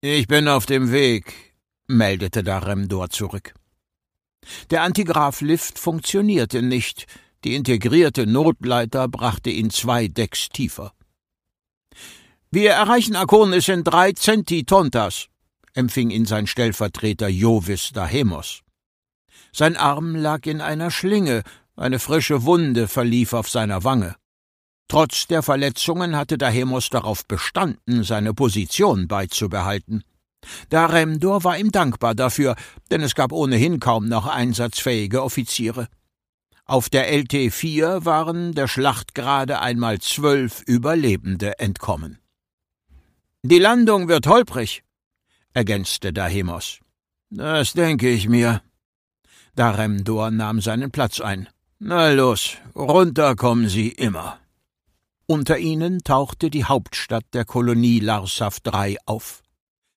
»Ich bin auf dem Weg«, meldete Daremdor zurück. Der Antigrav-Lift funktionierte nicht. Die integrierte Notleiter brachte ihn 2 Decks tiefer. »Wir erreichen Akonis in 3 Centitontas«, empfing ihn sein Stellvertreter Jovis Dahemos. Sein Arm lag in einer Schlinge, eine frische Wunde verlief auf seiner Wange. Trotz der Verletzungen hatte Dahemos darauf bestanden, seine Position beizubehalten. Daremdor war ihm dankbar dafür, denn es gab ohnehin kaum noch einsatzfähige Offiziere. Auf der LT-4 waren der Schlacht gerade einmal 12 Überlebende entkommen. »Die Landung wird holprig«, ergänzte Dahemos. »Das denke ich mir.« Daremdor nahm seinen Platz ein. »Na los, runter kommen Sie immer.« Unter ihnen tauchte die Hauptstadt der Kolonie Larsav III auf.